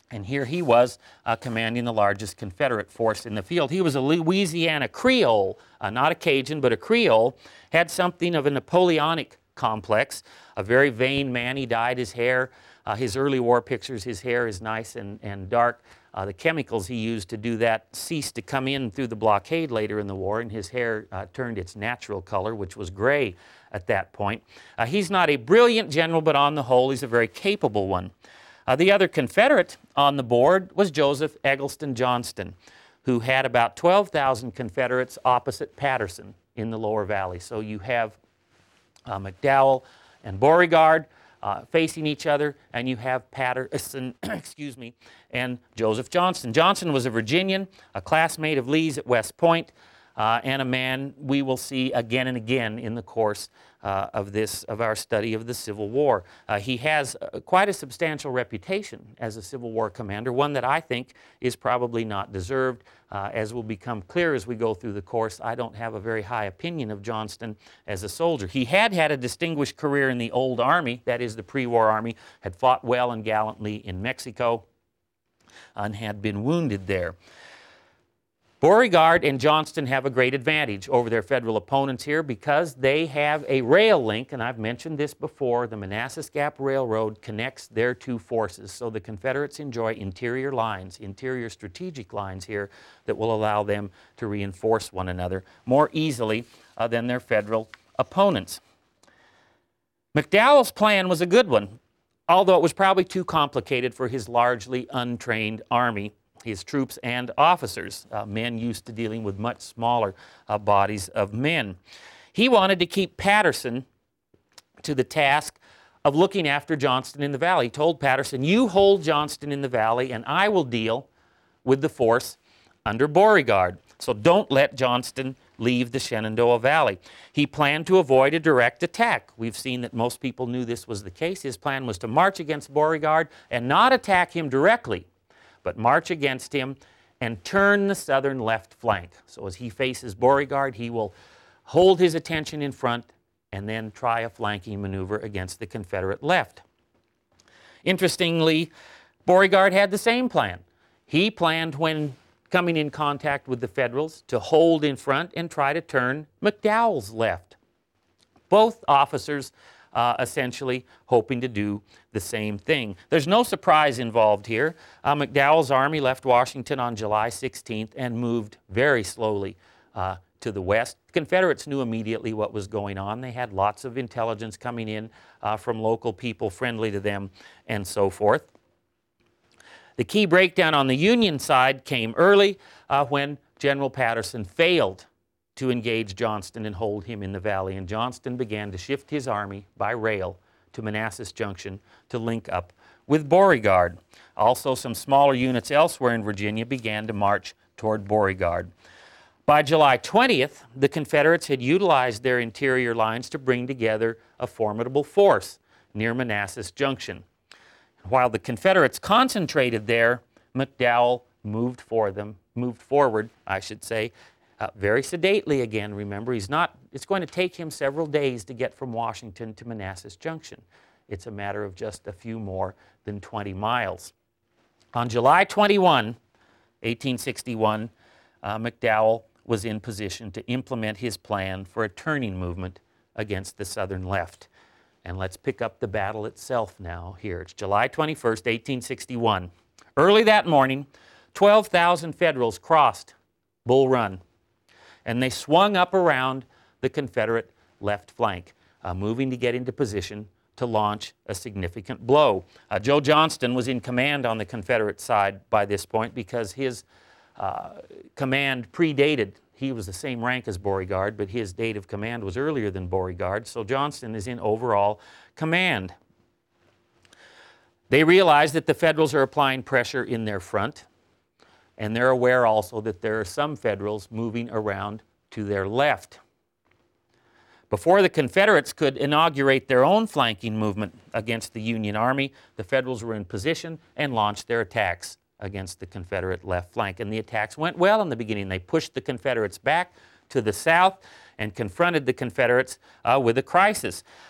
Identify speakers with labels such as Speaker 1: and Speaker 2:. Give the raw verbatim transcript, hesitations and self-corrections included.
Speaker 1: And here he was uh, commanding the largest Confederate force in the field. He was a Louisiana Creole, uh, not a Cajun, but a Creole, had something of a Napoleonic complex, a very vain man. He dyed his hair. Uh, his early war pictures, his hair is nice and, and dark. Uh, the chemicals he used to do that ceased to come in through the blockade later in the war, and his hair uh, turned its natural color, which was gray at that point. Uh, he's not a brilliant general, but on the whole, he's a very capable one. Uh, the other Confederate on the board was Joseph Eggleston Johnston, who had about twelve thousand Confederates opposite Patterson in the lower valley. So you have uh, McDowell and Beauregard uh, facing each other, and you have Patterson, excuse me, and Joseph Johnston. Johnston was a Virginian, a classmate of Lee's at West Point, uh, and a man we will see again and again in the course Uh, of this, of our study of the Civil War. Uh, he has uh, quite a substantial reputation as a Civil War commander, one that I think is probably not deserved. Uh, as will become clear as we go through the course, I don't have a very high opinion of Johnston as a soldier. He had had a distinguished career in the old army, that is the pre-war army, had fought well and gallantly in Mexico, and had been wounded there. Beauregard and Johnston have a great advantage over their Federal opponents here because they have a rail link, and I've mentioned this before. The Manassas Gap Railroad connects their two forces, so the Confederates enjoy interior lines, interior strategic lines here that will allow them to reinforce one another more easily uh, than their Federal opponents. McDowell's plan was a good one, although it was probably too complicated for his largely untrained army, his troops and officers, uh, men used to dealing with much smaller uh, bodies of men. He wanted to keep Patterson to the task of looking after Johnston in the valley. He told Patterson, you hold Johnston in the valley and I will deal with the force under Beauregard. So don't let Johnston leave the Shenandoah Valley. He planned to avoid a direct attack. We've seen that most people knew this was the case. His plan was to march against Beauregard and not attack him directly, but march against him and turn the southern left flank. So as he faces Beauregard, he will hold his attention in front and then try a flanking maneuver against the Confederate left. Interestingly, Beauregard had the same plan. He planned, when coming in contact with the Federals, to hold in front and try to turn McDowell's left. Both officers Uh, essentially hoping to do the same thing. There's no surprise involved here. Uh, McDowell's army left Washington on July sixteenth and moved very slowly uh, to the west. The Confederates knew immediately what was going on. They had lots of intelligence coming in uh, from local people friendly to them and so forth. The key breakdown on the Union side came early uh, when General Patterson failed to engage Johnston and hold him in the valley, and Johnston began to shift his army by rail to Manassas Junction to link up with Beauregard. Also, some smaller units elsewhere in Virginia began to march toward Beauregard. By July twentieth, the Confederates had utilized their interior lines to bring together a formidable force near Manassas Junction. While the Confederates concentrated there, McDowell moved for them, moved forward, I should say, Uh, very sedately again. Remember, he's not, it's going to take him several days to get from Washington to Manassas Junction. It's a matter of just a few more than twenty miles. On July twenty-first, eighteen sixty-one, uh, McDowell was in position to implement his plan for a turning movement against the Southern left. And let's pick up the battle itself now here. It's July twenty-first, eighteen sixty-one. Early that morning, twelve thousand Federals crossed Bull Run, and they swung up around the Confederate left flank, uh, moving to get into position to launch a significant blow. Uh, Joe Johnston was in command on the Confederate side by this point because his uh, command predated. He was the same rank as Beauregard, but his date of command was earlier than Beauregard, so Johnston is in overall command. They realize that the Federals are applying pressure in their front, and they're aware also that there are some Federals moving around to their left. Before the Confederates could inaugurate their own flanking movement against the Union Army, the Federals were in position and launched their attacks against the Confederate left flank. And the attacks went well in the beginning. They pushed the Confederates back to the south and confronted the Confederates uh, with a crisis.